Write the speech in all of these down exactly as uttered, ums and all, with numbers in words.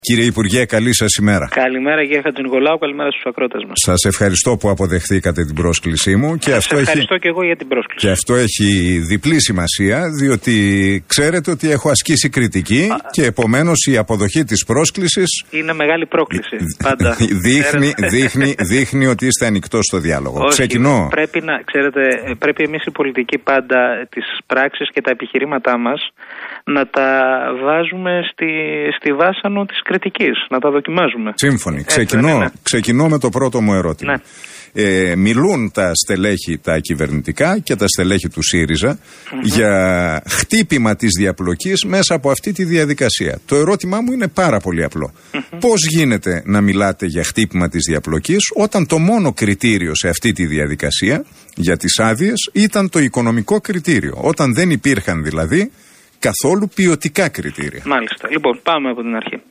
Κύριε Υπουργέ, καλή σας ημέρα. Καλημέρα κύριε Χατζηνικολάου, καλημέρα στους ακρότες μας. Σας ευχαριστώ που αποδεχθήκατε την πρόσκλησή μου. Και σας αυτό ευχαριστώ έχει... και εγώ για την πρόσκληση. Και αυτό έχει διπλή σημασία, διότι ξέρετε ότι έχω ασκήσει κριτική Α... και επομένως η αποδοχή της πρόσκλησης... Είναι μεγάλη πρόκληση, πάντα. δείχνει, δείχνει, δείχνει ότι είστε ανοιχτός στο διάλογο. Όχι, Ξεκινώ. Πρέπει να, ξέρετε, πρέπει εμείς οι πολιτικοί πάντα τις πράξεις και τα επιχειρήματά μας να τα βάζουμε στη, στη βάσανο της κριτικής, να τα δοκιμάζουμε. Σύμφωνοι. Ξεκινώ, ναι, ναι. ξεκινώ με το πρώτο μου ερώτημα. Ναι. Ε, μιλούν τα στελέχη τα κυβερνητικά και τα στελέχη του ΣΥΡΙΖΑ mm-hmm. για χτύπημα της διαπλοκής μέσα από αυτή τη διαδικασία. Το ερώτημά μου είναι πάρα πολύ απλό. Mm-hmm. Πώς γίνεται να μιλάτε για χτύπημα της διαπλοκής όταν το μόνο κριτήριο σε αυτή τη διαδικασία για τις άδειες ήταν το οικονομικό κριτήριο, όταν δεν υπήρχαν δηλαδή καθόλου ποιοτικά κριτήρια? Μάλιστα. Λοιπόν, πάμε από την αρχή.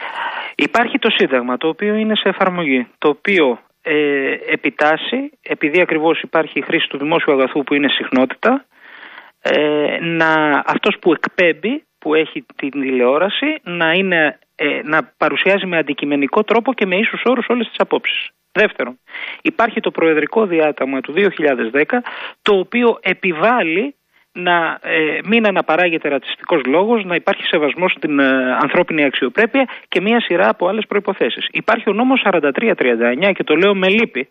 Υπάρχει το Σύνταγμα, το οποίο είναι σε εφαρμογή, το οποίο ε, επιτάσσει, επειδή ακριβώς υπάρχει η χρήση του δημόσιου αγαθού που είναι συχνότητα, ε, να, αυτός που εκπέμπει, που έχει την τηλεόραση, να, είναι, ε, να παρουσιάζει με αντικειμενικό τρόπο και με ίσους όρους όλες τις απόψεις. Δεύτερον, υπάρχει το Προεδρικό Διάταγμα του δύο χιλιάδες δέκα, το οποίο επιβάλλει να ε, μην αναπαράγεται ρατσιστικός λόγος, να υπάρχει σεβασμός στην ε, ανθρώπινη αξιοπρέπεια και μία σειρά από άλλες προϋποθέσεις. Υπάρχει ο νόμος σαράντα τρία τριάντα εννιά και το λέω με λύπη,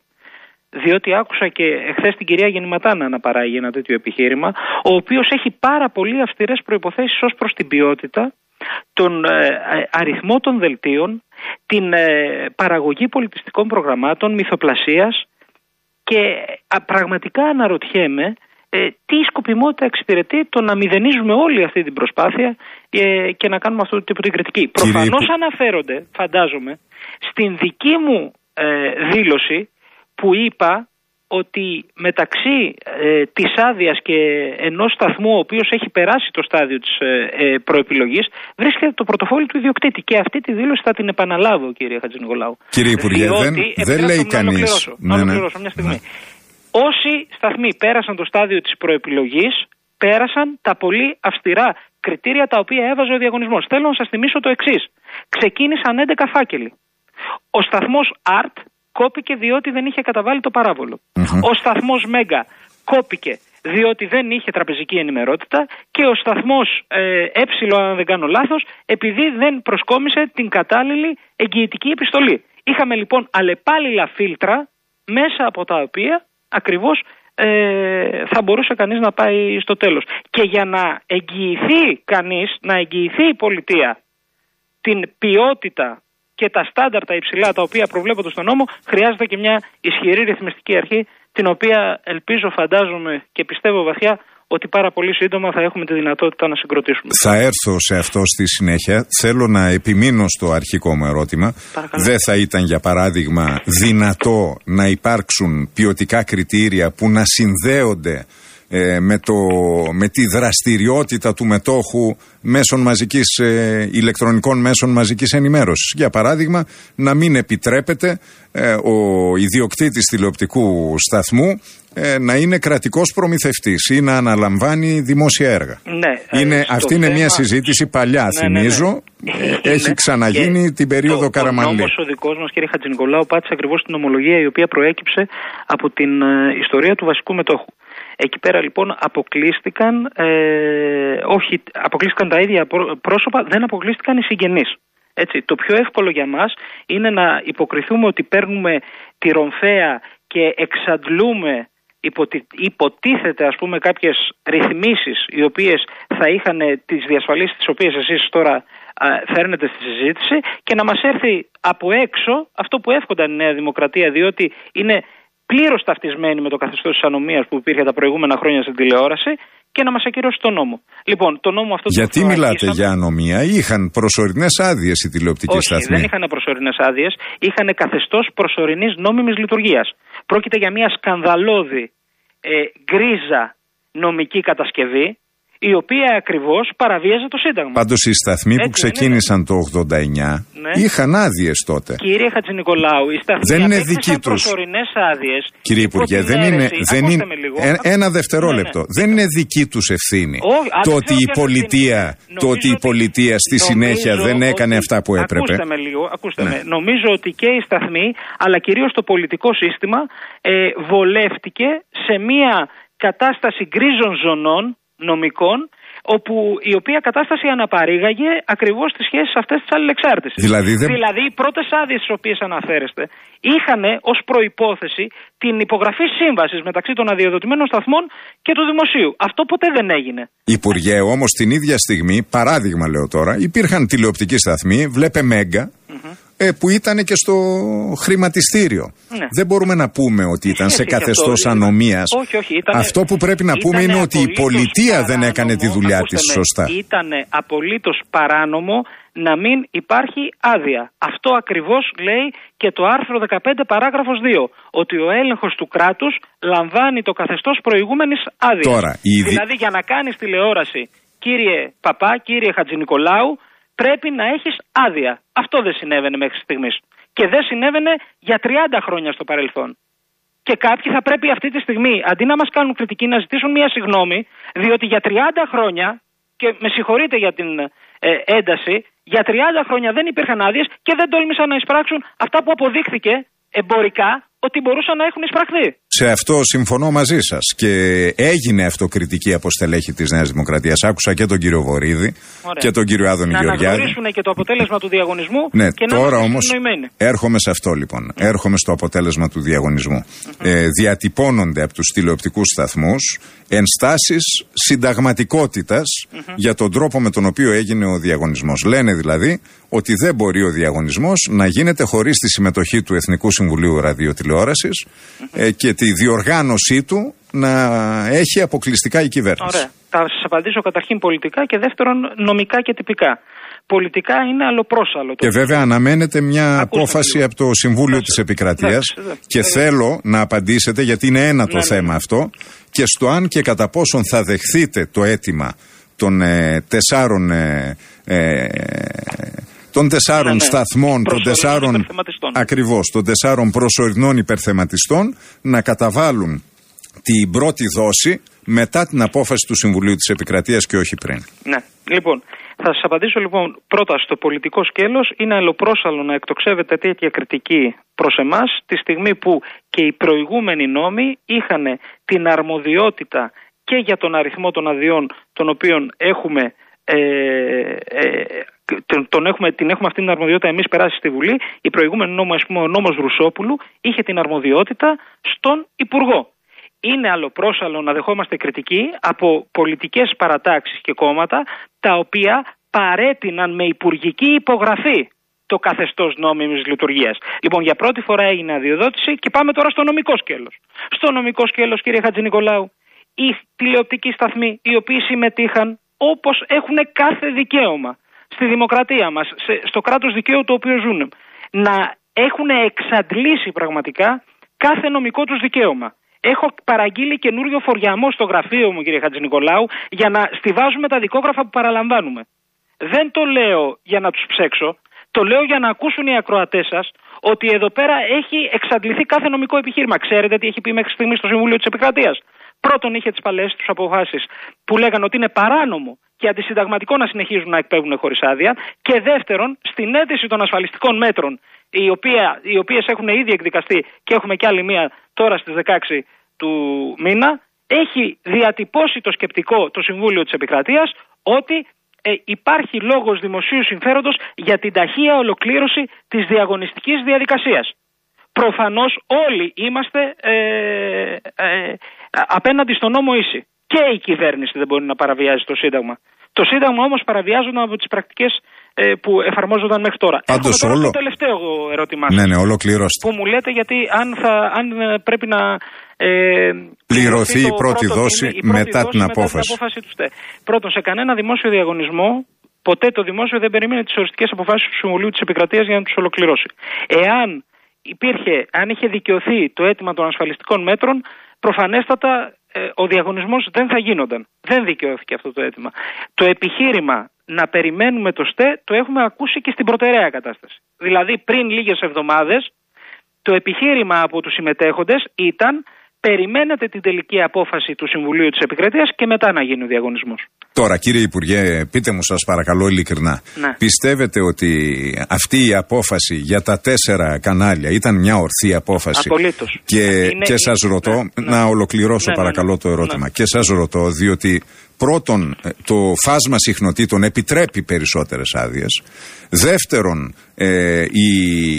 διότι άκουσα και εχθές την κυρία Γεννηματά να αναπαράγει ένα τέτοιο επιχείρημα, ο οποίος έχει πάρα πολύ αυστηρές προϋποθέσεις ως προς την ποιότητα, τον ε, αριθμό των δελτίων, την ε, παραγωγή πολιτιστικών προγραμμάτων, μυθοπλασίας, και α, πραγματικά αναρωτιέμαι Ε, τι σκοπιμότητα εξυπηρετεί το να μηδενίζουμε όλη αυτή την προσπάθεια ε, και να κάνουμε αυτό το τύπο την κριτική. Κύριε... Προφανώς αναφέρονται, φαντάζομαι, στην δική μου ε, δήλωση που είπα ότι μεταξύ ε, της άδειας και ενός σταθμού ο οποίος έχει περάσει το στάδιο της ε, ε, προεπιλογής βρίσκεται το πορτοφόλι του ιδιοκτήτη, και αυτή τη δήλωση θα την επαναλάβω, κύριε Χατζηνικολάου. Κύριε Υπουργέ, δεν, δεν λέει κανείς. Να ολοκληρώσω μια στιγμή. Ναι. Όσοι σταθμοί πέρασαν το στάδιο της προεπιλογής, πέρασαν τα πολύ αυστηρά κριτήρια τα οποία έβαζε ο διαγωνισμός. Θέλω να σας θυμίσω το εξής. Ξεκίνησαν έντεκα φάκελοι. Ο σταθμός Art κόπηκε διότι δεν είχε καταβάλει το παράβολο. Mm-hmm. Ο σταθμός Μέγκα κόπηκε διότι δεν είχε τραπεζική ενημερότητα, και ο σταθμός ε, Ε, αν δεν κάνω λάθος, επειδή δεν προσκόμισε την κατάλληλη εγγυητική επιστολή. Είχαμε λοιπόν αλλεπάλληλα φίλτρα μέσα από τα οποία ακριβώς ε, θα μπορούσε κανείς να πάει στο τέλος. Και για να εγγυηθεί κανείς, να εγγυηθεί η πολιτεία την ποιότητα και τα στάνταρτα υψηλά τα οποία προβλέπονται στον νόμο, χρειάζεται και μια ισχυρή ρυθμιστική αρχή, την οποία ελπίζω, φαντάζομαι και πιστεύω βαθιά ότι πάρα πολύ σύντομα θα έχουμε τη δυνατότητα να συγκροτήσουμε. Θα έρθω σε αυτό στη συνέχεια. Θέλω να επιμείνω στο αρχικό μου ερώτημα. Παρακαλώ. Δεν θα ήταν, για παράδειγμα, δυνατό να υπάρξουν ποιοτικά κριτήρια που να συνδέονται ε, με, το, με τη δραστηριότητα του μετόχου μέσων μαζικής, ε, ηλεκτρονικών μέσων μαζικής ενημέρωσης? Για παράδειγμα, να μην επιτρέπεται ε, ο ιδιοκτήτης τηλεοπτικού σταθμού ε, να είναι κρατικός προμηθευτής ή να αναλαμβάνει δημόσια έργα. Ναι, είναι, ε, αυτή είναι θέμα... μια συζήτηση παλιά, ναι, θυμίζω. Ναι, ναι. Ε, έχει ξαναγίνει και την περίοδο το, Καραμανλή. Ο νόμος ο δικός μας, κύριε Χατζηνικολάου, πάτησε ακριβώς την ομολογία η οποία προέκυψε από την ε, ιστορία του βασικού μετόχου. Εκεί πέρα λοιπόν αποκλείστηκαν, ε, όχι, αποκλείστηκαν τα ίδια πρόσωπα, δεν αποκλείστηκαν οι συγγενείς. Έτσι, το πιο εύκολο για μας είναι να υποκριθούμε ότι παίρνουμε τη ρομφαία και εξαντλούμε, υποτι, υποτίθεται ας πούμε κάποιες ρυθμίσεις οι οποίες θα είχαν τις διασφαλίσεις τις οποίες εσείς τώρα α, φέρνετε στη συζήτηση, και να μας έρθει από έξω αυτό που εύχονταν η Νέα Δημοκρατία, διότι είναι πλήρως ταυτισμένη με το καθεστώς της ανομίας που υπήρχε τα προηγούμενα χρόνια στην τηλεόραση, και να μας ακυρώσει τον νόμο. Λοιπόν, το νόμο αυτό. Γιατί μιλάτε αρχίσαμε... για ανομία? Είχαν προσωρινές άδειες οι τηλεοπτικοί σταθμοί. Όχι, δεν είχαν προσωρινές άδειες, είχαν καθεστώς προσωρινής νόμιμης λειτουργίας. Πρόκειται για μια σκανδαλώδη ε, γκρίζα νομική κατασκευή, η οποία ακριβώς παραβίαζε το Σύνταγμα. Πάντως οι σταθμοί Έτσι, που ξεκίνησαν το ογδόντα εννιά ναι. Είχαν άδειες τότε. Κύριε Χατζηνικολάου, οι σταθμοί δεν είναι δική τους προσωρινές άδειες. Κύριε Υπουργέ, δεν είναι. Δεν είναι ε, ένα δευτερόλεπτο. Ναι, ναι. Δεν είναι δική τους ευθύνη. Ο, το ότι η πολιτεία, το ότι η πολιτεία στη συνέχεια δεν έκανε ότι, αυτά που έπρεπε. Ακούστε με λίγο. Ακούστε ναι. με. Νομίζω ότι και οι σταθμοί, αλλά κυρίως το πολιτικό σύστημα, ε, βολεύτηκε σε μια κατάσταση γκρίζων ζωνών νομικών, όπου η οποία κατάσταση αναπαρήγαγε ακριβώς τις σχέσεις αυτές της αλληλεξάρτησης. Δηλαδή, δεν... δηλαδή οι πρώτες άδειες στις οποίες αναφέρεστε είχαν ως προϋπόθεση την υπογραφή σύμβασης μεταξύ των αδειοδοτημένων σταθμών και του δημοσίου. Αυτό ποτέ δεν έγινε. Υπουργέ, όμως την ίδια στιγμή, παράδειγμα λέω τώρα, υπήρχαν τηλεοπτικοί σταθμοί, βλέπε Μέγκα, mm-hmm. ε, που ήταν και στο χρηματιστήριο. Ναι. Δεν μπορούμε να πούμε ότι ήταν σε καθεστώς ανομίας. Όχι, όχι, ήτανε, αυτό που πρέπει να πούμε είναι ότι η πολιτεία παράνομο, δεν έκανε τη δουλειά της σωστά. Ήταν απολύτως παράνομο να μην υπάρχει άδεια. Αυτό ακριβώς λέει και το άρθρο δεκαπέντε παράγραφος δύο. Ότι ο έλεγχος του κράτους λαμβάνει το καθεστώς προηγούμενης άδειας. Τώρα, ήδη... Δηλαδή για να κάνεις τηλεόραση, κύριε Παπά, κύριε Χατζηνικολάου, πρέπει να έχεις άδεια. Αυτό δεν συνέβαινε μέχρι στιγμής. Και δεν συνέβαινε για τριάντα χρόνια στο παρελθόν. Και κάποιοι θα πρέπει αυτή τη στιγμή, αντί να μας κάνουν κριτική, να ζητήσουν μία συγγνώμη, διότι για τριάντα χρόνια, και με συγχωρείτε για την ε, ένταση, για τριάντα χρόνια δεν υπήρχαν άδειες και δεν τόλμησαν να εισπράξουν αυτά που αποδείχθηκε εμπορικά ότι μπορούσαν να έχουν εισπραχθεί. Σε αυτό συμφωνώ μαζί σας και έγινε αυτοκριτική από στελέχη της Νέας Δημοκρατίας. Άκουσα και τον κύριο Βορίδη Ωραία. και τον κύριο Άδωνη να Γεωργιάδη. Να αναγνωρίσουν και το αποτέλεσμα του διαγωνισμού. Ναι, και τώρα να όμως έρχομαι σε αυτό λοιπόν. Mm. Έρχομαι στο αποτέλεσμα του διαγωνισμού. Mm-hmm. Ε, διατυπώνονται από τους τηλεοπτικούς σταθμούς ενστάσεις συνταγματικότητας mm-hmm. για τον τρόπο με τον οποίο έγινε ο διαγωνισμός. Λένε δηλαδή ότι δεν μπορεί ο διαγωνισμός να γίνεται χωρίς τη συμμετοχή του Εθνικού Συμβουλίου Ραδιοτηλεόρασης mm-hmm. ε, και τη διοργάνωσή του να έχει αποκλειστικά η κυβέρνηση. Ωραία. Θα σας απαντήσω καταρχήν πολιτικά και δεύτερον νομικά και τυπικά. Πολιτικά είναι αλλοπρόσαλλο. Και βέβαια αναμένεται μια Ακούστε απόφαση λίγο. από το Συμβούλιο Άξε. της Επικρατείας Άξε. και Άξε. θέλω να απαντήσετε, γιατί είναι ένα το ναι, θέμα ναι. αυτό, και στο αν και κατά πόσον θα δεχθείτε το αίτημα των ε, τεσσάρων ε, ε, των τεσσάρων ναι, ναι. σταθμών, των τεσσάρων, ακριβώς, των τεσσάρων προσωρινών υπερθεματιστών να καταβάλουν την πρώτη δόση μετά την απόφαση του Συμβουλίου της Επικρατείας και όχι πριν. Ναι, λοιπόν, θα σας απαντήσω λοιπόν πρώτα στο πολιτικό σκέλος. Είναι αλλοπρόσαλλο να εκτοξεύεται τέτοια κριτική προς εμάς τη στιγμή που και οι προηγούμενοι νόμοι είχαν την αρμοδιότητα και για τον αριθμό των αδειών των οποίων έχουμε Ε, ε, τον έχουμε, την έχουμε αυτή την αρμοδιότητα εμείς περάσει στη Βουλή. Η προηγούμενη νόμο, ας πούμε, ο νόμος Ρουσόπουλου είχε την αρμοδιότητα στον Υπουργό. Είναι αλλοπρόσαλλο να δεχόμαστε κριτική από πολιτικές παρατάξεις και κόμματα τα οποία παρέτειναν με υπουργική υπογραφή το καθεστώς νόμιμης λειτουργίας. Λοιπόν, για πρώτη φορά έγινε αδειοδότηση και πάμε τώρα στο νομικό σκέλος. Στο νομικό σκέλος, κύριε Χατζηνικολάου, οι τηλεοπτικοί σταθμοί οι οποίοι συμμετείχαν όπως έχουν κάθε δικαίωμα στη δημοκρατία μας, σε, στο κράτος δικαίου το οποίο ζουν, να έχουν εξαντλήσει πραγματικά κάθε νομικό τους δικαίωμα. Έχω παραγγείλει καινούριο φοριαμό στο γραφείο μου, κύριε Χατζηνικολάου, για να στιβάζουμε τα δικόγραφα που παραλαμβάνουμε. Δεν το λέω για να τους ψέξω, το λέω για να ακούσουν οι ακροατές σας ότι εδώ πέρα έχει εξαντληθεί κάθε νομικό επιχείρημα. Ξέρετε τι έχει πει μέχρι στιγμή στο Συμβούλιο της Επικρατείας? Πρώτον, είχε τις παλαιές τους αποφάσεις που λέγανε ότι είναι παράνομο και αντισυνταγματικό να συνεχίζουν να εκπέμπουν χωρίς άδεια. Και δεύτερον, στην αίτηση των ασφαλιστικών μέτρων, οι, οποία, οι οποίες έχουν ήδη εκδικαστεί και έχουμε κι άλλη μία τώρα στις δεκαέξι του μήνα, έχει διατυπώσει το σκεπτικό το Συμβούλιο της Επικρατείας ότι ε, υπάρχει λόγος δημοσίου συμφέροντος για την ταχεία ολοκλήρωση της διαγωνιστικής διαδικασίας. Προφανώς όλοι είμαστε ε, ε, απέναντι στον νόμο ίση. Και η κυβέρνηση δεν μπορεί να παραβιάζει το Σύνταγμα. Το Σύνταγμα όμως παραβιάζονταν από τις πρακτικές ε, που εφαρμόζονταν μέχρι τώρα. Πάντως τώρα όλο... το τελευταίο ερώτημά σας. Ναι, ναι, ολοκληρώστε. Που μου λέτε γιατί αν, θα, αν πρέπει να ε, πληρωθεί η πρώτη πρώτο, δόση η πρώτη μετά δόση την μετά απόφαση. Την απόφαση του ΣΤΕ. Πρώτον, σε κανένα δημόσιο διαγωνισμό ποτέ το δημόσιο δεν περίμενε τις οριστικές αποφάσεις του Συμβουλίου της Επικρατείας για να τους ολοκληρώσει. Εάν υπήρχε, αν είχε δικαιωθεί το αίτημα των ασφαλιστικών μέτρων, προφανέστατα ε, ο διαγωνισμός δεν θα γίνονταν. Δεν δικαιώθηκε αυτό το αίτημα. Το επιχείρημα να περιμένουμε το ΣΤΕ το έχουμε ακούσει και στην προτεραία κατάσταση. Δηλαδή πριν λίγες εβδομάδες το επιχείρημα από τους συμμετέχοντες ήταν περιμένετε την τελική απόφαση του Συμβουλίου της Επικρατείας και μετά να γίνει ο διαγωνισμός. Τώρα, κύριε Υπουργέ, πείτε μου σας παρακαλώ ειλικρινά. Ναι. Πιστεύετε ότι αυτή η απόφαση για τα τέσσερα κανάλια ήταν μια ορθή απόφαση? Απολύτως. Και, είναι, και σας είναι, ρωτώ, ναι, να ολοκληρώσω ναι, παρακαλώ ναι, ναι, το ερώτημα. Ναι. Και σας ρωτώ, διότι πρώτον, το φάσμα συχνοτήτων επιτρέπει περισσότερες άδειες. Δεύτερον, ε, οι,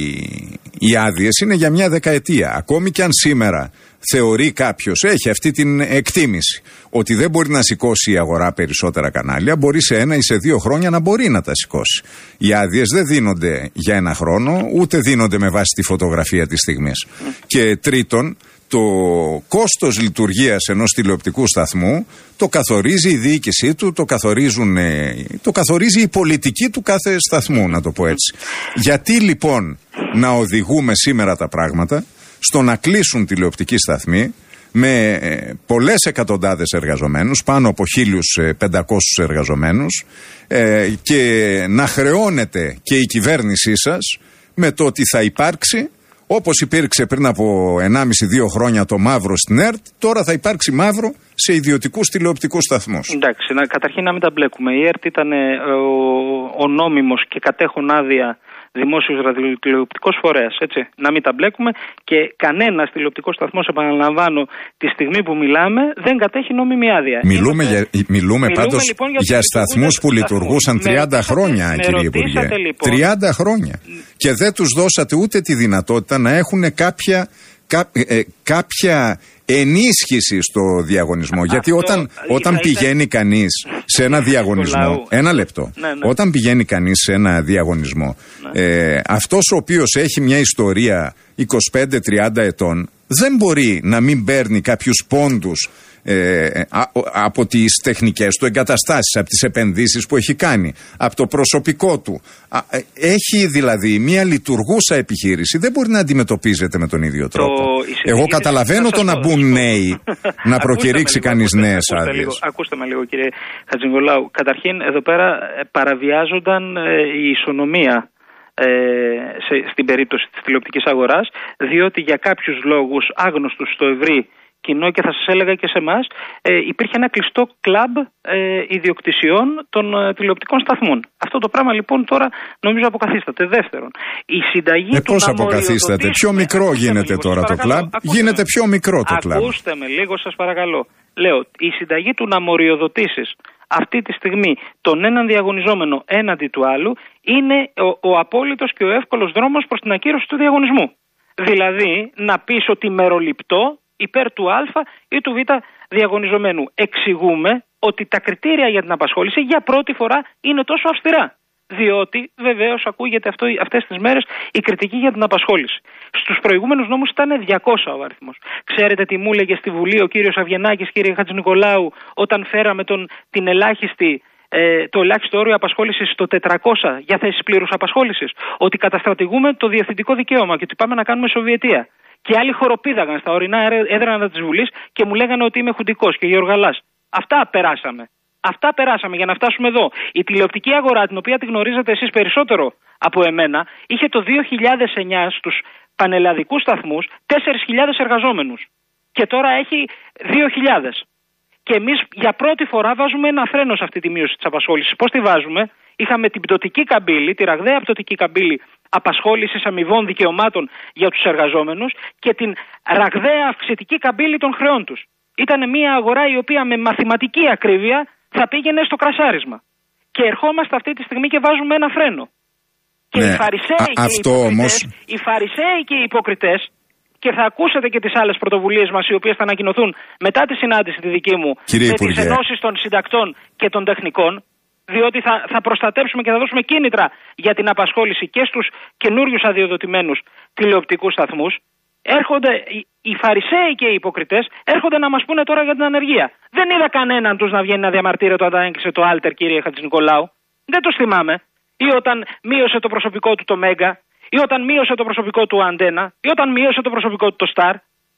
οι άδειες είναι για μια δεκαετία. Ακόμη και αν σήμερα θεωρεί κάποιος, έχει αυτή την εκτίμηση, ότι δεν μπορεί να σηκώσει η αγορά περισσότερα κανάλια, μπορεί σε ένα ή σε δύο χρόνια να μπορεί να τα σηκώσει. Οι άδειες δεν δίνονται για ένα χρόνο, ούτε δίνονται με βάση τη φωτογραφία της στιγμής. Mm. Και τρίτον, το κόστος λειτουργίας ενός τηλεοπτικού σταθμού το καθορίζει η διοίκησή του, το, καθορίζουν, το καθορίζει η πολιτική του κάθε σταθμού, να το πω έτσι. Γιατί λοιπόν να οδηγούμε σήμερα τα πράγματα στο να κλείσουν τηλεοπτικοί σταθμοί με ε, πολλές εκατοντάδες εργαζομένους, πάνω από χίλιους πεντακόσιους εργαζομένους, ε, και να χρεώνεται και η κυβέρνησή σας με το ότι θα υπάρξει, όπως υπήρξε πριν από ενάμιση δύο χρόνια το μαύρο στην ΕΡΤ, τώρα θα υπάρξει μαύρο σε ιδιωτικούς τηλεοπτικούς σταθμούς. Εντάξει, να, καταρχήν να μην τα μπλέκουμε. Η ΕΡΤ ήταν ε, ο, ο νόμιμος και κατέχον άδεια δημόσιος ραδιοτηλεοπτικός φορέας, έτσι. Να μην τα μπλέκουμε, και κανένας τηλεοπτικός σταθμός, επαναλαμβάνω, τη στιγμή που μιλάμε, δεν κατέχει νόμιμη άδεια. Μιλούμε, Είναι... για, μιλούμε, μιλούμε πάντως λοιπόν για, για σταθμούς που λιτουργούσαν τριάντα χρόνια, κύριε Υπουργέ. Λοιπόν. τριάντα χρόνια. Και δεν τους δώσατε ούτε τη δυνατότητα να έχουν κάποια, κά, ε, κάποια ενίσχυση στο διαγωνισμό. Αυτό, γιατί όταν, όταν ήταν... πηγαίνει κανείς σε ένα διαγωνισμό, ένα λεπτό, ναι, ναι. όταν πηγαίνει κανείς σε ένα διαγωνισμό, ναι. ε, αυτός ο οποίος έχει μια ιστορία είκοσι πέντε τριάντα ετών δεν μπορεί να μην παίρνει κάποιους πόντους Ε, α, από τις τεχνικές του εγκαταστάσεις, από τις επενδύσεις που έχει κάνει, από το προσωπικό του. Α, έχει δηλαδή μια λειτουργούσα επιχείρηση, δεν μπορεί να αντιμετωπίζεται με τον ίδιο τρόπο. Το, Εγώ καταλαβαίνω το να μπουν νέοι, να προκηρύξει κανείς νέες άδειες. Ακούστε με λίγο, κύριε Χατζηνικολάου. Καταρχήν εδώ πέρα παραβιάζονταν ε, η ισονομία ε, σε, στην περίπτωση της τηλεοπτικής αγοράς, διότι για κάποιους λόγους άγνωστους στο ευρύ κοινό, και θα σας έλεγα και σε εμάς, ε, υπήρχε ένα κλειστό κλαμπ ε, ιδιοκτησιών των ε, τηλεοπτικών σταθμών. Αυτό το πράγμα λοιπόν τώρα νομίζω αποκαθίσταται. Δεύτερον, η συνταγή ε, του πώς αποκαθίσταται, πιο μικρό γίνεται λίγο, τώρα το κλαμπ, γίνεται πιο μικρό το κλαμπ. Ακούστε με λίγο σας παρακαλώ. Λέω, η συνταγή του να μοριοδοτήσεις αυτή τη στιγμή τον έναν διαγωνιζόμενο έναντι του άλλου είναι ο, ο απόλυτος και ο εύκολος δρόμος προς την ακύρωση του διαγωνισμού. Δηλαδή να πεις ότι μεροληπτώ υπέρ του Α ή του Β διαγωνιζομένου. Εξηγούμε ότι τα κριτήρια για την απασχόληση για πρώτη φορά είναι τόσο αυστηρά. Διότι βεβαίως ακούγεται αυτό, αυτές τις μέρες η κριτική για την απασχόληση. Στους προηγούμενους νόμους ήταν διακόσια ο αριθμός. Ξέρετε τι μου έλεγε στη Βουλή ο κύριος Αβγενάκης, κύριε Χατζηνικολάου, όταν φέραμε τον, την ελάχιστη, ε, το ελάχιστο όριο απασχόλησης στο τετρακόσια για θέσεις πλήρους απασχόλησης? Ότι καταστρατηγούμε το διευθυντικό δικαίωμα και ότι πάμε να κάνουμε Σοβιετία. Και άλλοι χοροπήδαγαν στα ορεινά έδρανα της Βουλής και μου λέγανε ότι είμαι χουντικός και Γεωργαλάς. Αυτά περάσαμε. Αυτά περάσαμε για να φτάσουμε εδώ. Η τηλεοπτική αγορά, την οποία τη γνωρίζετε εσείς περισσότερο από εμένα, είχε το δύο χιλιάδες εννιά στους πανελλαδικούς σταθμούς τέσσερις χιλιάδες εργαζόμενους. Και τώρα έχει δύο χιλιάδες. Και εμείς για πρώτη φορά βάζουμε ένα φρένο σε αυτή τη μείωση της απασχόλησης. Πώς τη βάζουμε? Είχαμε την πτωτική καμπύλη, τη ραγδαία πτωτική καμπύλη απασχόλησης αμοιβών δικαιωμάτων για τους εργαζόμενους και την ραγδαία αυξητική καμπύλη των χρεών τους. Ήταν μια αγορά η οποία με μαθηματική ακρίβεια θα πήγαινε στο κρασάρισμα. Και ερχόμαστε αυτή τη στιγμή και βάζουμε ένα φρένο. Και ναι, οι Φαρισαίοι και, όμως... οι Φαρισαίοι και οι υποκριτές, και θα ακούσετε και τις άλλες πρωτοβουλίες μας οι οποίες θα ανακοινωθούν μετά τη συνάντηση τη δική μου με τις ενώσεις των συντακτών και των τεχνικών, διότι θα, θα προστατέψουμε και θα δώσουμε κίνητρα για την απασχόληση και στους καινούριους αδειοδοτημένους τηλεοπτικούς σταθμούς. Έρχονται οι, οι Φαρισαίοι και οι υποκριτές, έρχονται να μας πούνε τώρα για την ανεργία. Δεν είδα κανέναν τους να βγαίνει να διαμαρτύρεται όταν έκλεισε το Άλτερ, κύριε Χατζηνικολάου. Δεν τους θυμάμαι. Ή όταν μείωσε το προσωπικό του το Μέγκα, ή όταν μείωσε το προσωπικό του Αντένα, ή όταν μείωσε το προσωπικό του το Σταρ.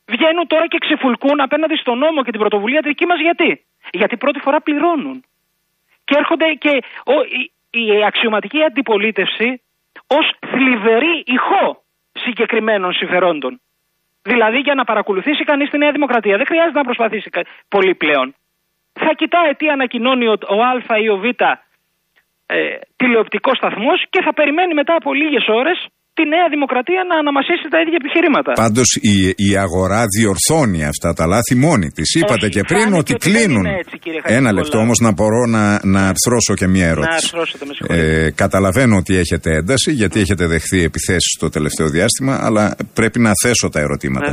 βγαίνουν τώρα και ξεφουλκούν απέναντι στον νόμο και την πρωτοβουλία δική μας. Γιατί? Γιατί πρώτη φορά πληρώνουν. Και έρχονται και ο, η, η αξιωματική αντιπολίτευση ως θλιβερή ηχό συγκεκριμένων συμφερόντων. Δηλαδή για να παρακολουθήσει κανείς τη Νέα Δημοκρατία δεν χρειάζεται να προσπαθήσει πολύ πλέον. Θα κοιτάει τι ανακοινώνει ο, ο Α ή ο Β ε, τηλεοπτικός σταθμός και θα περιμένει μετά από λίγες ώρες τη Νέα Δημοκρατία να αναμασίσει τα ίδια επιχειρήματα. Πάντως η, η αγορά διορθώνει αυτά τα λάθη μόνη της. Είπατε Όχι, και πριν ότι, ότι κλείνουν. Έτσι, Ένα λεπτό όμως να μπορώ να, να αρθρώσω και μία ερώτηση. Να αρθρώσετε, με συγχωρείτε. Ε, καταλαβαίνω ότι έχετε ένταση γιατί έχετε δεχθεί επιθέσεις το τελευταίο διάστημα, αλλά πρέπει να θέσω τα ερωτήματα.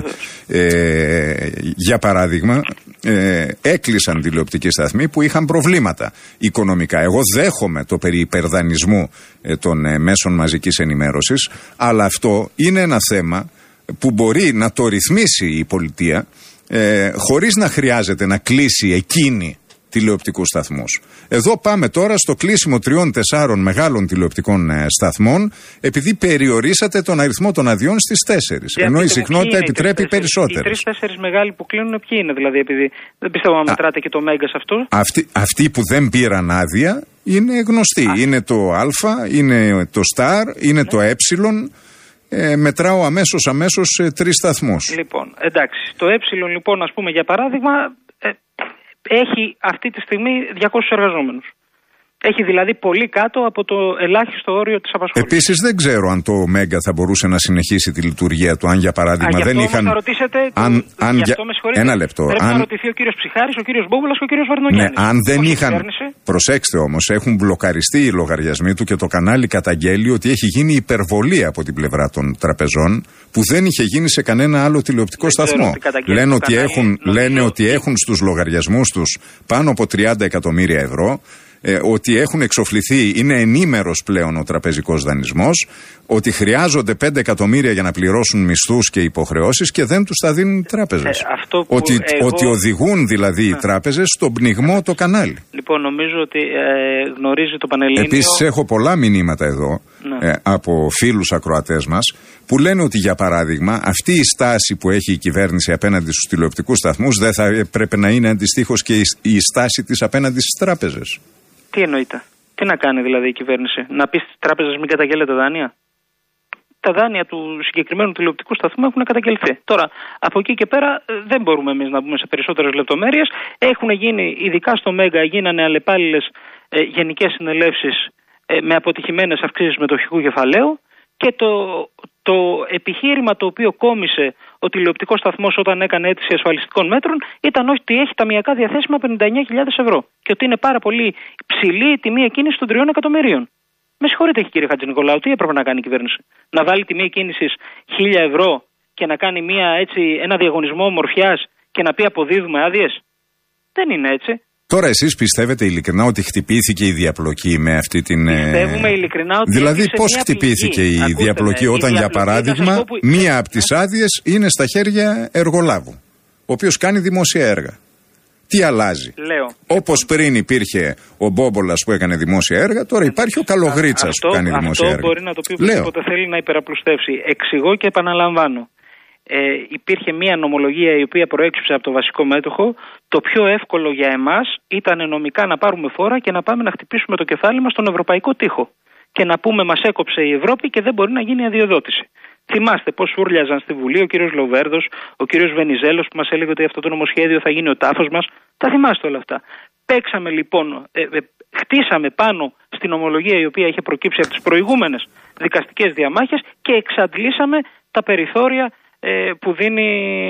Ε, για παράδειγμα, ε, έκλεισαν τηλεοπτικοί σταθμοί που είχαν προβλήματα οικονομικά. Εγώ δέχομαι το περί υπερδανισμού ε, των ε, μέσων μαζικής ενημέρωσης, αλλά αυτό είναι ένα θέμα που μπορεί να το ρυθμίσει η πολιτεία ε, χωρίς να χρειάζεται να κλείσει εκείνη τηλεοπτικούς σταθμούς. Εδώ πάμε τώρα στο κλείσιμο τριών-τεσσάρων μεγάλων τηλεοπτικών ε, σταθμών, επειδή περιορίσατε τον αριθμό των αδειών στις τέσσερις. Ενώ η συχνότητα επιτρέπει περισσότερες. Οι τρεις-τέσσερις μεγάλοι που κλείνουν, ποιοι είναι δηλαδή, επειδή δεν πιστεύω να μετράτε και το Μέγκα σε αυτό. Αυτοί, αυτοί που δεν πήραν άδεια είναι γνωστοί. Α. Είναι το Α, είναι το Star, είναι ναι. το Ε. Ε, μετράω αμέσως αμέσως ε, τρεις σταθμούς. Λοιπόν, εντάξει. Το Ε, λοιπόν, ας πούμε για παράδειγμα, ε, έχει αυτή τη στιγμή διακόσιους εργαζόμενους. Έχει δηλαδή πολύ κάτω από το ελάχιστο όριο της απασχόλησης. Επίσης δεν ξέρω αν το Μέγκα θα μπορούσε να συνεχίσει τη λειτουργία του, αν για παράδειγμα Α, δεν αυτό είχαν. Θα ρωτήσετε. Αν, το... αν... αυτό, με συγχωρείτε. Ένα λεπτό. Πρέπει αν... να ρωτηθεί ο κύριος Ψιχάρης, ο κύριος Μπόβουλας και ο κύριος Βαρνογιάννης. Ναι, αν δεν Όχι είχαν. Κυβέρνηση. Προσέξτε όμως, έχουν μπλοκαριστεί οι λογαριασμοί του και το κανάλι καταγγέλει ότι έχει γίνει υπερβολή από την πλευρά των τραπεζών που δεν είχε γίνει σε κανένα άλλο τηλεοπτικό δεν σταθμό. Λένε ότι, έχουν, λένε ότι έχουν στους λογαριασμούς τους πάνω από τριάντα εκατομμύρια ευρώ. Ε, ότι έχουν εξοφληθεί, είναι ενήμερος πλέον ο τραπεζικός δανεισμός, ότι χρειάζονται πέντε εκατομμύρια για να πληρώσουν μισθούς και υποχρεώσεις και δεν τους τα δίνουν οι τράπεζες. Ε, ότι, εγώ... ότι οδηγούν δηλαδή οι τράπεζες στον πνιγμό το κανάλι. Λοιπόν, νομίζω ότι ε, γνωρίζει το Πανελλήνιο. Επίσης έχω πολλά μηνύματα εδώ ναι. ε, από φίλους ακροατές μας που λένε ότι για παράδειγμα αυτή η στάση που έχει η κυβέρνηση απέναντι στους τηλεοπτικούς σταθμούς δεν θα πρέπει να είναι αντιστοίχως και η, η στάση της απέναντι στις τράπεζες. Τι εννοείται? Τι να κάνει δηλαδή η κυβέρνηση? Να πει στις τράπεζες μην καταγγέλλετε δάνεια? Τα δάνεια του συγκεκριμένου τηλεοπτικού σταθμού έχουν καταγγελθεί. Τώρα, από εκεί και πέρα δεν μπορούμε εμείς να μπούμε σε περισσότερες λεπτομέρειες. Έχουν γίνει, ειδικά στο Μέγκα, γίνανε αλλεπάλληλες ε, γενικές συνελεύσεις ε, με αποτυχημένες αυξήσεις μετοχικού κεφαλαίου και το, το επιχείρημα το οποίο κόμισε ο τηλεοπτικός σταθμός όταν έκανε αίτηση ασφαλιστικών μέτρων ήταν ότι έχει ταμιακά διαθέσιμα πενήντα εννέα χιλιάδες ευρώ και ότι είναι πάρα πολύ ψηλή η τιμή εκκίνησης των τριών εκατομμυρίων. Με συγχωρείτε κύριε Χατζηνικολάου, τι έπρεπε να κάνει η κυβέρνηση? Να βάλει τιμή εκκίνησης χίλια ευρώ και να κάνει μια, έτσι, ένα διαγωνισμό ομορφιάς και να πει αποδίδουμε άδειες? Δεν είναι έτσι. Τώρα εσείς πιστεύετε ειλικρινά ότι χτυπήθηκε η διαπλοκή με αυτή την... Πιστεύουμε ειλικρινά ότι... Δηλαδή πώς χτυπήθηκε η Ακούστε διαπλοκή με, όταν η διαπλοκή, για παράδειγμα που... μία από τις άδειες είναι στα χέρια εργολάβου, ο οποίος κάνει δημόσια έργα. Τι αλλάζει? Λέω. Όπως πριν υπήρχε ο Μπόμπολας που έκανε δημόσια έργα, τώρα υπάρχει ο Καλογρίτσας αυτό, που κάνει δημόσια έργα. Αυτό μπορεί να το πει οποιοδήποτε θέλει να υπεραπλουστεύσει. Εξηγώ και επαναλαμβάνω. Ε, υπήρχε μια νομολογία η οποία προέκυψε από το βασικό μέτοχο. Το πιο εύκολο για εμάς ήταν νομικά να πάρουμε φόρα και να πάμε να χτυπήσουμε το κεφάλι μας στον ευρωπαϊκό τοίχο. Και να πούμε μας έκοψε η Ευρώπη και δεν μπορεί να γίνει αδειοδότηση. Θυμάστε πώς ούρλιαζαν στη Βουλή ο κύριος Λοβέρδος, ο κύριος Βενιζέλος που μας έλεγε ότι αυτό το νομοσχέδιο θα γίνει ο τάφος μας. Τα θυμάστε όλα αυτά. Παίξαμε λοιπόν, ε, ε, χτίσαμε πάνω στην ομολογία η οποία είχε προκύψει από τις προηγούμενες δικαστικές διαμάχες και εξαντλήσαμε τα περιθώρια που δίνει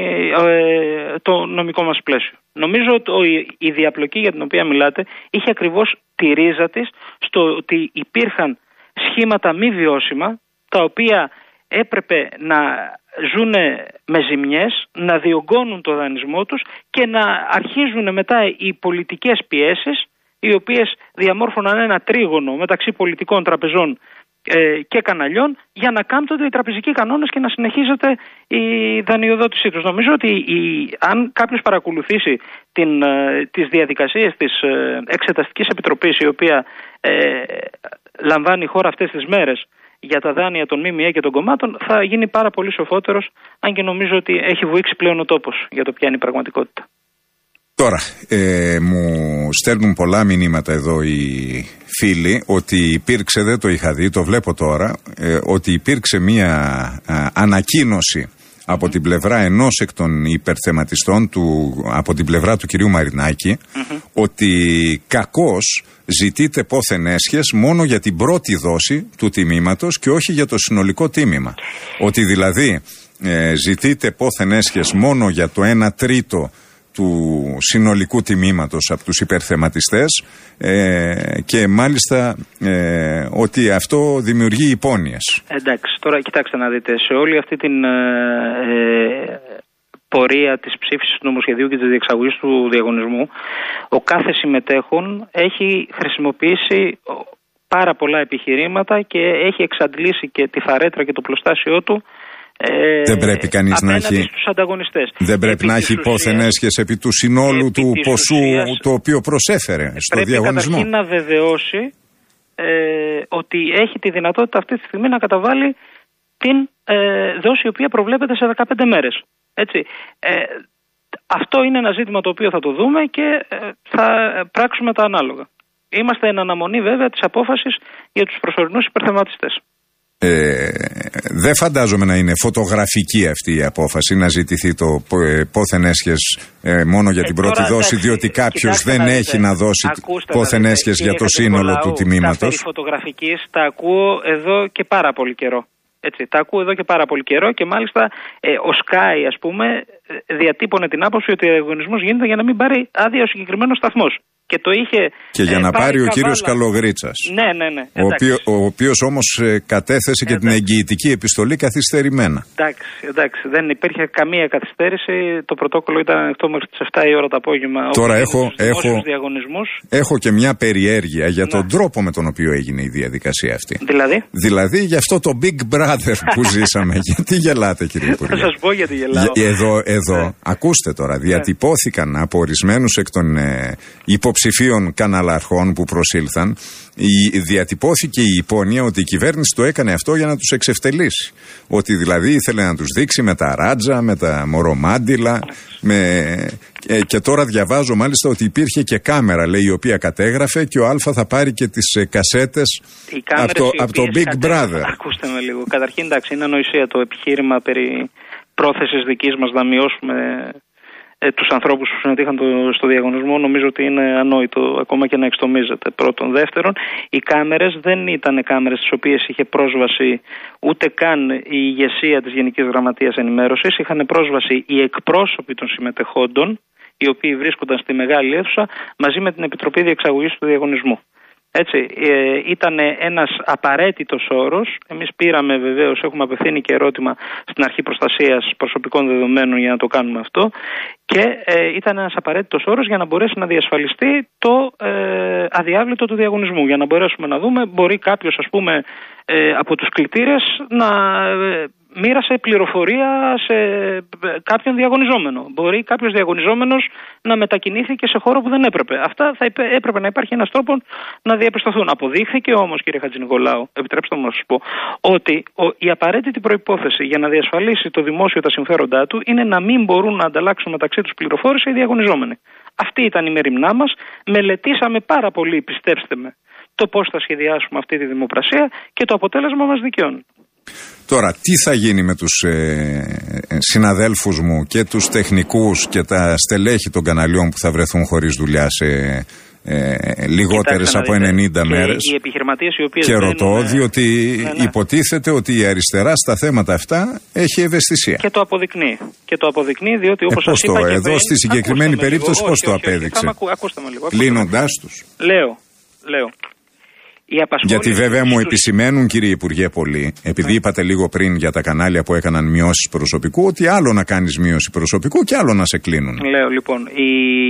ε, το νομικό μας πλαίσιο. Νομίζω ότι η διαπλοκή για την οποία μιλάτε είχε ακριβώς τη ρίζα της στο ότι υπήρχαν σχήματα μη βιώσιμα τα οποία έπρεπε να ζουν με ζημιές, να διωγγώνουν το δανεισμό τους και να αρχίζουν μετά οι πολιτικές πιέσεις οι οποίες διαμόρφωναν ένα τρίγωνο μεταξύ πολιτικών τραπεζών και καναλιών για να κάμπτονται οι τραπεζικοί κανόνες και να συνεχίζεται η δανειοδότησή τους. Νομίζω ότι η, αν κάποιος παρακολουθήσει την, τις διαδικασίες της Εξεταστικής Επιτροπής η οποία ε, λαμβάνει η χώρα αυτές τις μέρες για τα δάνεια των ΜΜΕ και των κομμάτων θα γίνει πάρα πολύ σοφότερος, αν και νομίζω ότι έχει βουήξει πλέον ο τόπος για το ποια είναι η πραγματικότητα. Τώρα, ε, μου στέλνουν πολλά μηνύματα εδώ οι φίλοι ότι υπήρξε, δεν το είχα δει, το βλέπω τώρα, ε, ότι υπήρξε μία α, ανακοίνωση από την πλευρά ενός εκ των υπερθεματιστών του, από την πλευρά του κυρίου Μαρινάκη, mm-hmm. ότι κακώς ζητείται πόθεν έσχες μόνο για την πρώτη δόση του τιμήματος και όχι για το συνολικό τίμημα. Ότι δηλαδή ε, ζητείται πόθεν έσχες μόνο για το ένα τρίτο του συνολικού τιμήματος από τους υπερθεματιστές ε, και μάλιστα ε, ότι αυτό δημιουργεί υπόνοιες. Εντάξει, τώρα κοιτάξτε να δείτε, σε όλη αυτή την ε, πορεία της ψήφισης του νομοσχεδίου και της διεξαγωγής του διαγωνισμού, ο κάθε συμμετέχον έχει χρησιμοποιήσει πάρα πολλά επιχειρήματα και έχει εξαντλήσει και τη φαρέτρα και το πλωστάσιό του. Ε, δεν πρέπει κανείς να έχει, στους ανταγωνιστές. Δεν πρέπει επί να έχει υπόθεν έσχες επί του συνόλου του ποσού ουσίας, το οποίο προσέφερε στο πρέπει διαγωνισμό. Πρέπει καταρχήν να βεβαιώσει ε, ότι έχει τη δυνατότητα αυτή τη στιγμή να καταβάλει την ε, δόση η οποία προβλέπεται σε δεκαπέντε μέρες. Έτσι. Ε, αυτό είναι ένα ζήτημα το οποίο θα το δούμε και ε, θα πράξουμε τα ανάλογα. Είμαστε εν αναμονή βέβαια της απόφασης για τους προσωρινούς υπερθεματιστές. Ε, δεν φαντάζομαι να είναι φωτογραφική αυτή η απόφαση να ζητηθεί το πόθεν έσχες ε, μόνο για ε, την πρώτη τώρα, δόση, διότι κάποιος δεν να έχει να δώσει πόθεν έσχες για το σύνολο του τιμήματος. Τα περί φωτογραφικής τα ακούω εδώ και πάρα πολύ καιρό. Έτσι, τα ακούω εδώ και πάρα πολύ καιρό και μάλιστα ε, ο Sky, ας πούμε, διατύπωνε την άποψη ότι ο διαγωνισμός γίνεται για να μην πάρει άδεια ο συγκεκριμένος σταθμός. Και το είχε. Και για ε, να πάρει ο κύριος Καλογρίτσας. Ναι, ναι, ναι. Ο, οποίο, ο οποίος όμως ε, κατέθεσε εντάξει. και την εγγυητική επιστολή καθυστερημένα. Εντάξει, εντάξει. Δεν υπήρχε καμία καθυστέρηση. Το πρωτόκολλο ήταν ανοιχτό μέχρι τις εφτά η ώρα το απόγευμα. Τώρα έχω, έχω, διαγωνισμούς. έχω και μια περιέργεια για τον ναι. τρόπο με τον οποίο έγινε η διαδικασία αυτή. Δηλαδή. Δηλαδή για αυτό το Big Brother που ζήσαμε. Γιατί γελάτε, κύριε Υπουργέ? Θα σας πω γιατί γελάω. Εδώ, εδώ ναι. ακούστε τώρα. Διατυπώθηκαν ναι. από ορισμένους εκ των ε, υποψηφίων καναλαρχών που προσήλθαν, η, διατυπώθηκε η υπόνοια ότι η κυβέρνηση το έκανε αυτό για να τους εξευτελίσει. Ότι δηλαδή ήθελε να τους δείξει με τα ράτζα, με τα μορομάντιλα, με, ε, και τώρα διαβάζω μάλιστα ότι υπήρχε και κάμερα, λέει, η οποία κατέγραφε και ο Α θα πάρει και τις ε, κασέτες από το, από το Big Brother. Ακούστε με λίγο. Καταρχήν, εντάξει, είναι ανοησία το επιχείρημα περί πρόθεσης δικής μας να μειώσουμε Ε, τους ανθρώπους που συμμετείχαν το, στο διαγωνισμό. Νομίζω ότι είναι ανόητο ακόμα και να εξτομίζεται. Πρώτον. Δεύτερον, οι κάμερες δεν ήταν κάμερες τις οποίες είχε πρόσβαση ούτε καν η ηγεσία της Γενικής Γραμματείας Ενημέρωσης. Είχαν πρόσβαση οι εκπρόσωποι των συμμετεχόντων, οι οποίοι βρίσκονταν στη μεγάλη αίθουσα μαζί με την Επιτροπή Διεξαγωγής του Διαγωνισμού. Έτσι, ε, ήταν ένας απαραίτητος όρος. Εμείς πήραμε βεβαίως, έχουμε απευθύνει και ερώτημα στην Αρχή Προστασίας Προσωπικών Δεδομένων για να το κάνουμε αυτό και ε, ήταν ένας απαραίτητος όρος για να μπορέσει να διασφαλιστεί το ε, αδιάβλητο του διαγωνισμού. Για να μπορέσουμε να δούμε, μπορεί κάποιος, ας πούμε, ε, από τους κλητήρες να ε, μοίρασε πληροφορία σε κάποιον διαγωνιζόμενο. Μπορεί κάποιος διαγωνιζόμενος να μετακινήθηκε σε χώρο που δεν έπρεπε. Αυτά θα έπρεπε να υπάρχει ένας τρόπος να διαπιστωθούν. Αποδείχθηκε όμως, κύριε Χατζηνικολάου, επιτρέψτε μου να σας πω, ότι η απαραίτητη προϋπόθεση για να διασφαλίσει το δημόσιο τα συμφέροντά του είναι να μην μπορούν να ανταλλάξουν μεταξύ τους πληροφόρηση οι διαγωνιζόμενοι. Αυτή ήταν η μεριμνά μας. Μελετήσαμε πάρα πολύ, πιστέψτε με, το πώς θα σχεδιάσουμε αυτή τη δημοπρασία και το αποτέλεσμα μας δικαιώνει. Τώρα, τι θα γίνει με τους ε, συναδέλφους μου και τους τεχνικούς και τα στελέχη των καναλιών που θα βρεθούν χωρίς δουλειά σε ε, λιγότερες από ενενήντα μέρες? Οι επιχειρηματίες οι οποίες και ρωτώ, δεν, διότι ναι, ναι. υποτίθεται ότι η αριστερά στα θέματα αυτά έχει ευαισθησία. Και το αποδεικνύει. Και το αποδεικνύει, διότι όπως ε, σας είπα. Το, και εδώ πριν, στη συγκεκριμένη περίπτωση πώς το απέδειξε? Κλείνοντάς τους. Λέω, λέω. Γιατί βέβαια μου επισημαίνουν, κύριε Υπουργέ, πολύ, επειδή yeah. είπατε λίγο πριν για τα κανάλια που έκαναν μειώσεις προσωπικού, ότι άλλο να κάνεις μείωση προσωπικού και άλλο να σε κλείνουν. Λέω λοιπόν, η,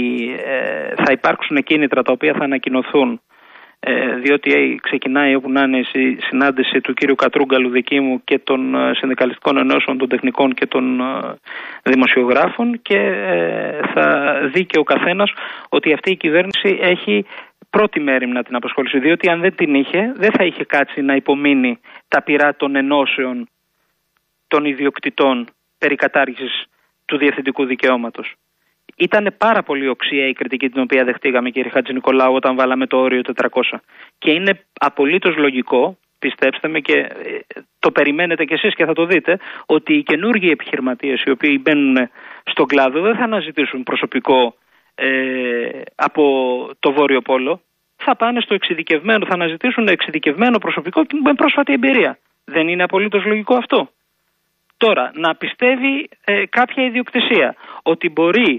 ε, θα υπάρξουν κίνητρα τα οποία θα ανακοινωθούν, ε, διότι ε, ξεκινάει όπου να είναι η συνάντηση του κύριου Κατρούγκαλου δική μου και των ε, συνδικαλιστικών ενώσεων των τεχνικών και των ε, δημοσιογράφων και ε, θα δει και ο καθένας ότι αυτή η κυβέρνηση έχει πρώτη μέρη να την απασχολήσει, διότι αν δεν την είχε, δεν θα είχε κάτσει να υπομείνει τα πειρά των ενώσεων των ιδιοκτητών περί κατάργησης του διευθυντικού δικαιώματος. Ήτανε πάρα πολύ οξία η κριτική την οποία δεχτήκαμε, κύριε Χατζηνικολάου, όταν βάλαμε το όριο τετρακόσια. Και είναι απολύτως λογικό, πιστέψτε με, και το περιμένετε κι εσείς και θα το δείτε, ότι οι καινούργιοι επιχειρηματίες οι οποίοι μπαίνουν στον κλάδο δεν θα αναζητήσουν προσωπικό ε, από το Βόρειο Πόλο. Θα πάνε στο εξειδικευμένο, θα αναζητήσουν εξειδικευμένο προσωπικό με πρόσφατη εμπειρία. Δεν είναι απολύτως λογικό αυτό? Τώρα, να πιστεύει ε, κάποια ιδιοκτησία ότι μπορεί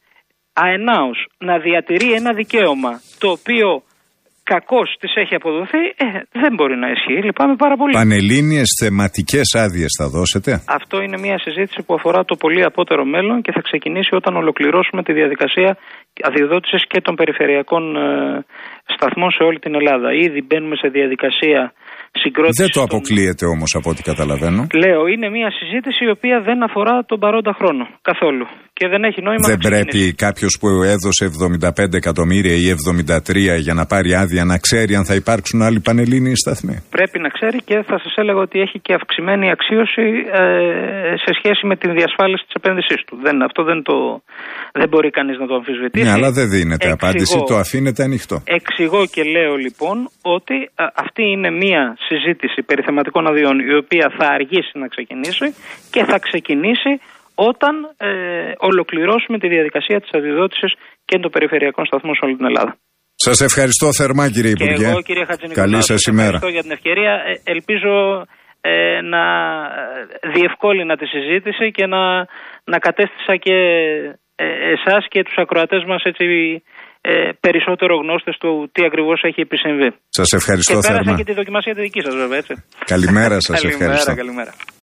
αενάως να διατηρεί ένα δικαίωμα το οποίο κακώς της έχει αποδοθεί, ε, δεν μπορεί να ισχύει. Λυπάμαι πάρα πολύ. Πανελλήνιες θεματικές άδειες θα δώσετε? Αυτό είναι μια συζήτηση που αφορά το πολύ απότερο μέλλον και θα ξεκινήσει όταν ολοκληρώσουμε τη διαδικασία αδειοδότησης και των περιφερειακών ε, σταθμών σε όλη την Ελλάδα. Ήδη μπαίνουμε σε διαδικασία συγκρότησης. Δεν το αποκλείεται των... όμως από ό,τι καταλαβαίνω. Λέω, είναι μια συζήτηση η οποία δεν αφορά τον παρόντα χρόνο καθόλου. Και δεν έχει νόημα. Δεν πρέπει κάποιος που έδωσε εβδομήντα πέντε εκατομμύρια ή εβδομήντα τρία για να πάρει άδεια να ξέρει αν θα υπάρξουν άλλοι πανελλήνιοι σταθμοί? Πρέπει να ξέρει, και θα σας έλεγα ότι έχει και αυξημένη αξίωση ε, σε σχέση με την διασφάλιση της επένδυσής του. Δεν, αυτό δεν, το, δεν μπορεί κανείς να το αμφισβητήσει. Ναι, αλλά δεν δίνεται Εξηγώ, απάντηση, το αφήνεται ανοιχτό. Εξηγώ και λέω λοιπόν ότι α, αυτή είναι μια συζήτηση περί θεματικών αδειών η οποία θα αργήσει να ξεκινήσει και θα ξεκινήσει όταν ε, ολοκληρώσουμε τη διαδικασία της αδειοδότησης και των περιφερειακών σταθμών σε όλη την Ελλάδα. Σας ευχαριστώ θερμά, κύριε Υπουργέ. Και εγώ, κύριε Χατζηνικολάου, καλή σας ημέρα. Ευχαριστώ για την ευκαιρία. Ε, ελπίζω ε, να διευκόλυνα τη συζήτηση και να, να κατέστησα και ε, εσάς και τους ακροατές μας έτσι ε, περισσότερο γνώστες του τι ακριβώς έχει επισυμβεί. Σας ευχαριστώ θερμά. Και πέρασα και τη δοκιμασία τη δική σας, βέβαια, έτσι. Καλημέρα σας, καλημέρα, ευχαριστώ. Καλημέρα.